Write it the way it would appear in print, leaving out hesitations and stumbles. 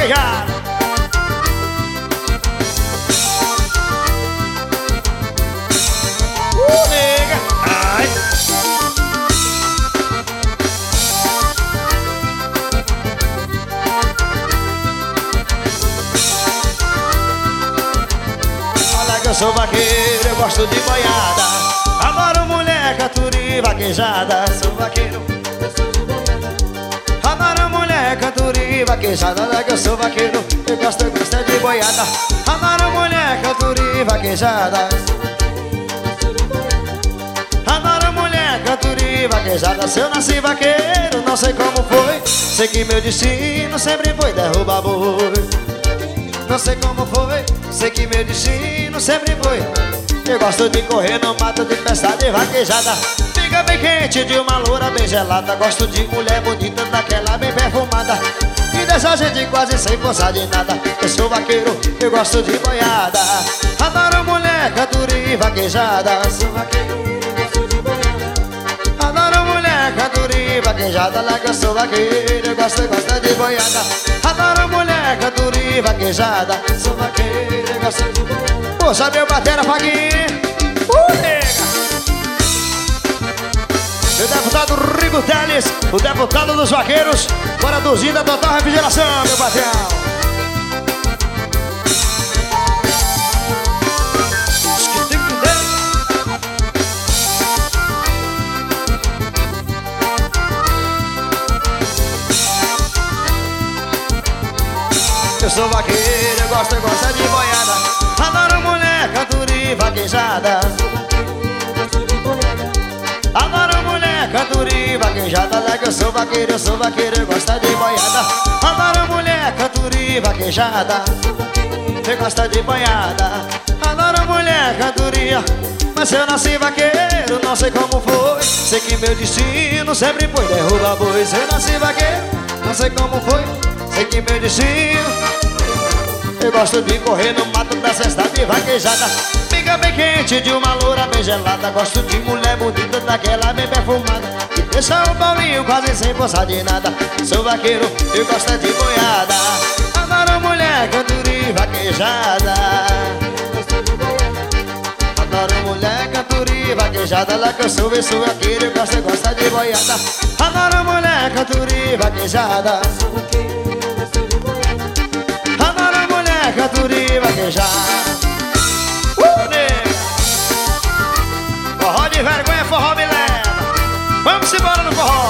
boiada. Nega, ai. Olha que eu sou vaqueiro, eu gosto de boiada. Adoro mulher, cantoria e vaquejada. Sou vaqueiro, adoro mulher, cantoria e vaquejada. Olha que eu sou vaqueiro, eu gosto de boiada. Adoro mulher, cantoria e vaquejada. Adoro mulher, cantoria e vaquejada. Se eu nasci vaqueiro, não sei como foi. Sei que meu destino sempre foi derrubar boi. Não sei como foi, sei que meu destino sempre foi. Eu gosto de correr no mato, de festa, de vaquejada. Fica bem quente de uma loura bem gelada. Gosto de mulher bonita, daquela bem perfumada. E dessa gente quase sem força de nada. Eu sou vaqueiro, eu gosto de boiada. Adoro mulher, cantoria e vaquejada. Sou vaqueiro, eu gosto de boiada. Adoro mulher, cantoria e vaquejada. Lá que eu sou vaqueiro, eu gosto de boiada. Adoro mulher, cantoria e vaquejada. Sou vaqueiro, eu gosto de boiada. Poxa, meu batera, Faguinho. Nega. O deputado Rigo Teles, o deputado dos vaqueiros, fora do Zinda, total refrigeração, meu patrão. Eu sou vaqueiro, eu gosto de boiada. Adoro mulher, cantoria e vaquejada. Adoro mulher, cantoria e vaquejada. Lá que eu sou vaqueiro, eu gosto de boiada. Adoro mulher, cantoria e vaquejada. Eu gosto de boiada. Adoro mulher, cantoria. Mas eu nasci vaqueiro, não sei como foi. Sei que meu destino sempre foi derrubar boi. Eu nasci vaqueiro, não sei como foi. Sei que meu destino. Eu gosto de correr no mato da cesta de vaquejada. Fica bem quente de uma loura bem gelada. Gosto de mulher bonita, daquela bem perfumada. Que deixa o Paulinho quase sem força de nada. Sou vaqueiro, eu gosto de boiada. Adoro mulher, cantoria e vaquejada. Adoro mulher, cantoria e vaquejada. Lá que eu sou vaqueiro, eu gosto de boiada. Adoro mulher, cantoria e vaquejada. Adoro mulher, cantoria e vaquejada. Nega. Forró de vergonha, forró me leva. Vamos embora no forró.